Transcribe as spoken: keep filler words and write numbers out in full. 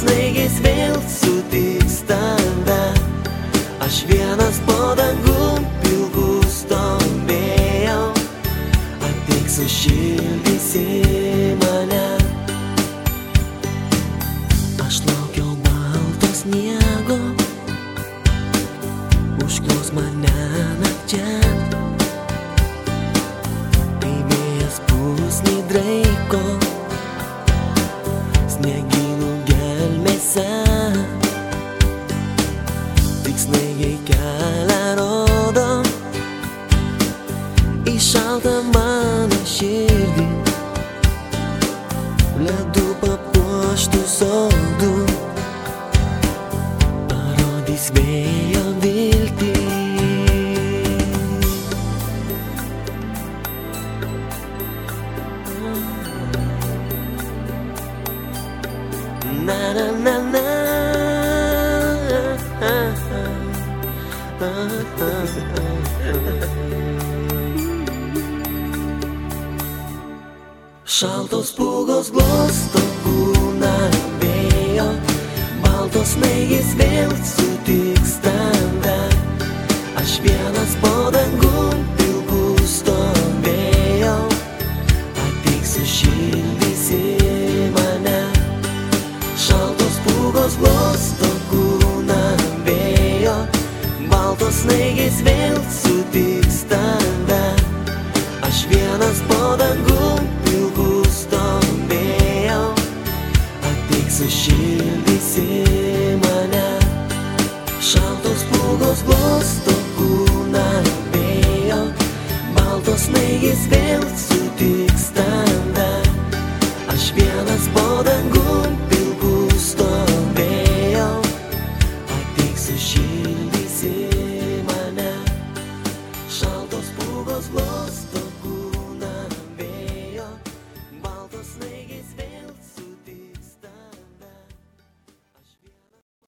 snaigės vėl sutiks tave. Aš vienas po dangum pilku stovėjau, ateik sušildysi mane. Aš laukiau balto sniego, užklos mane nakčia. Kai vėjas pusnį draiko sniegynų gelmėse, tik snaigiai kelią rodo į šaltą mano širdį, ledų papuoštų sodų, parodys vėjo viltį. Na na na na. Šaltos pūgos glosto kūną vėjo, baltos snaigės vėl sutiks tave. Aš vienas po dangum pilku stovėjau, ateik sušildysi mane. Šaltos pūgos glosto kūną vėjo, baltos snaigės vėl sutiks tave. Aš vienas po dangum pilku stovėjau, ateik sušildysi mane. Šaltos pūgos glosto kūną vėjo, baltos snaigės vėl sutiks tave. Aš vienas po dangum pilku stovėjau, ateik sušildysi.